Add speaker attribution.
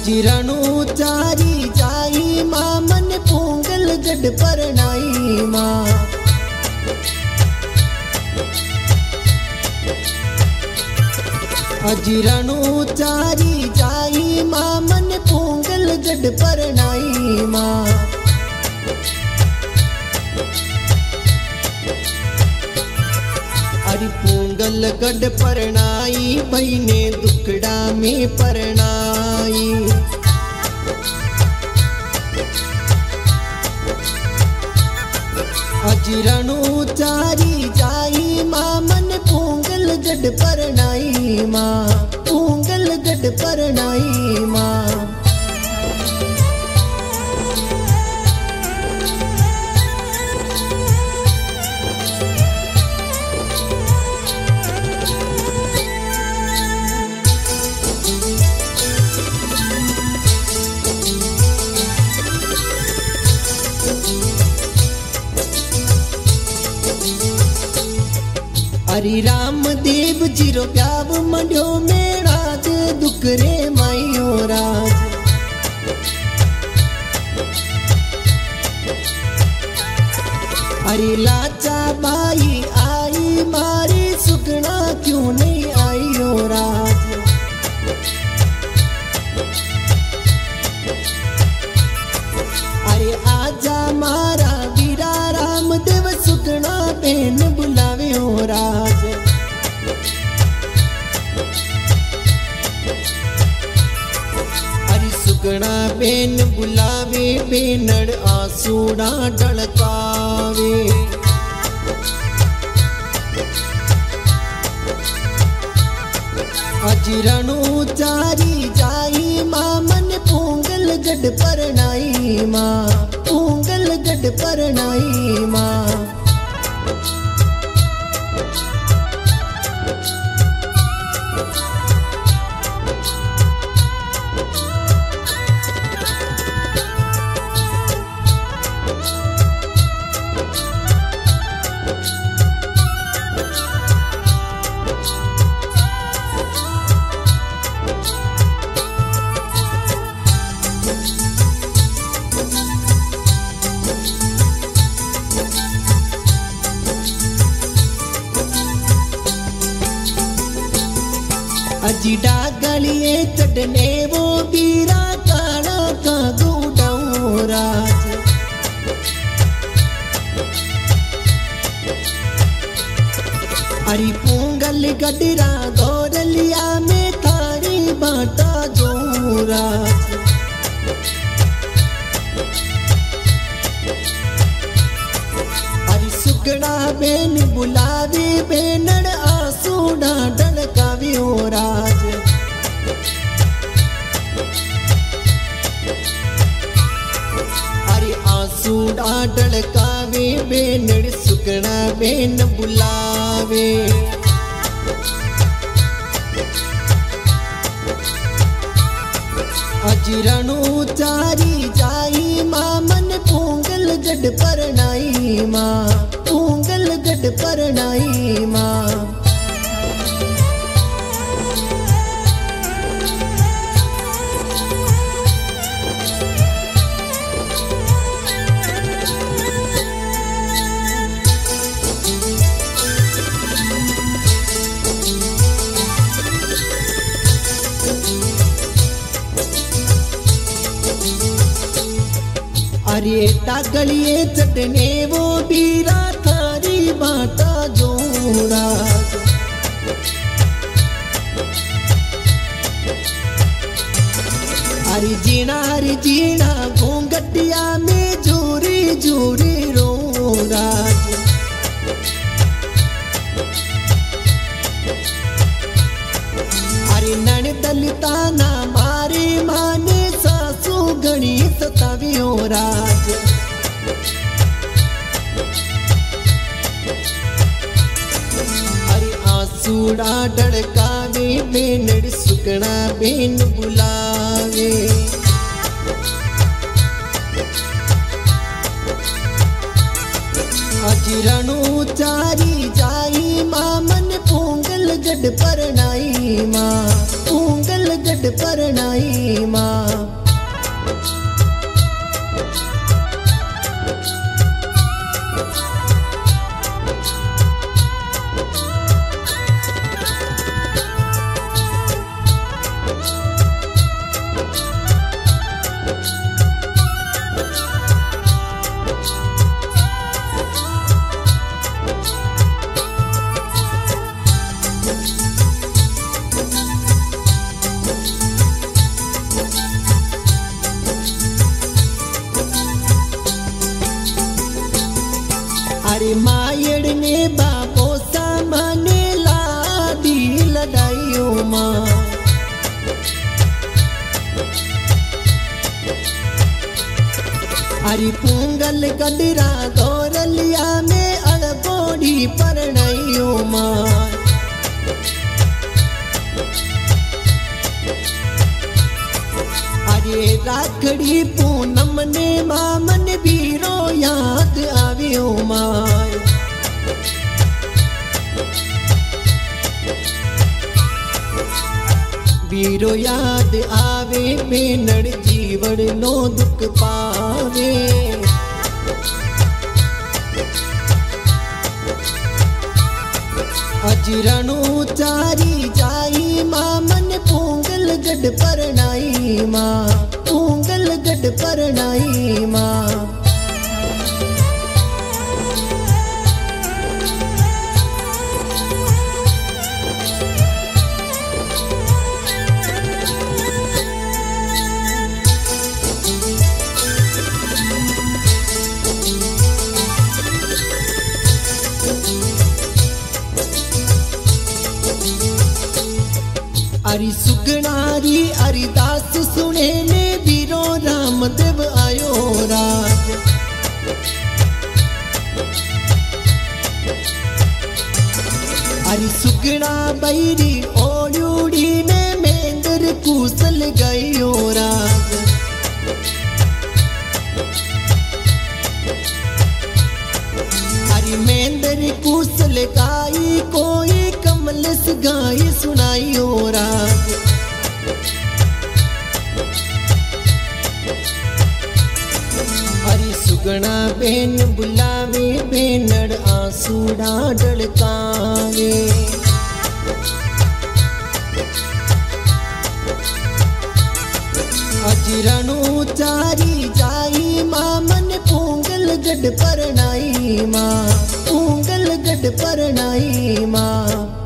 Speaker 1: अजिरणु चारी जाई मां मन पोंगल गड परनाई मां। अजिरणु चारी जाई मां मन पोंगल गड परनाई मां। अरे पोंगल गड परनाई बहिने दुखड़ा में परनाई। अजिरणु चारी जाई मां मन पोंगल गड परनाई मां। पोंगल गड परनाई मां। हरि राम देव जीरो प्याव मंडियो मेरा दे दुखरे माइयो राज। हरि लाचा बाई आई मारी सुगना क्यों नहीं आई हो राज। अरे आजा मारा वीरा राम देव सुगना बेन बुलावे हो राज। अरे सुगना बेन बुलावे बेनड़ आसूड़ा ढलकावे। अजिरणु चारी जाई मां मन पोंगल गड परनाई मां। पोंगल गड परनाई मां। अजी डागलिए चढ़ने वो बीरा काना का गुडाऊं राज। अरे पोंगल गडरा गौरलिया में थारी बाटा जो राज। अरे सुगड़ा बेन बुलावे बेनड़ आसूड़ा ढलकावे हो राज। अरे आसूड़ा ढलकावे बेनड़ सुगड़ा बेन बुलावे। अजिरणु चारी जाई मां मन पोंगल गड परनाई मां। पोंगल गड परनाई मां। अरे टागलिए चटने वो बीरा थारी बाटा जो राज। अरे जीना घूंघटिया में जोरी जोरी रो राज। अरे नन दलिता ना मारे माने सासू गणी सतावी हो राज। अरे आसूड़ा ढड़कावे बेनड़ सुगना बेन बुलावे। अजिरणु चारी जाई मां मन पोंगल गड परनाई मां। पोंगल गड गढ़ परनाई माँ। अरे मायड़ ने बापो सामने लाडी लड़ाइयो माँ। अरे पोंगल गडरा गौरलिया में अड़बोड़ी परनाइयो माँ। अरे राखड़ी पूनम ने मामन बीरो याद आवियो माँ। बीरो याद आवे बेनड़ जीवन नो दुख पावे। अजरणु चारी जाई मामन पोंगल गढ़ परनाई माँ। पोंगल गढ़ परनाई माँ। अरि सुगनारी अरिदास सुने ने बीरो रामदेव आयो राज। अरि सुगना बैरी ओड़ूड़ी ने मेंदर कुसल गयो राज। अरि मेंदर कुसल गाई कोई कमलस गाई सुनाइयो राग। हरी सुगना बेन बुलावे बेनड़ आंसूड़ा ढड़कावे। अजरणु चारी जाई मामन पोंगल गढ़ परनाई माँ। पोंगल गढ़ परनाई माँ।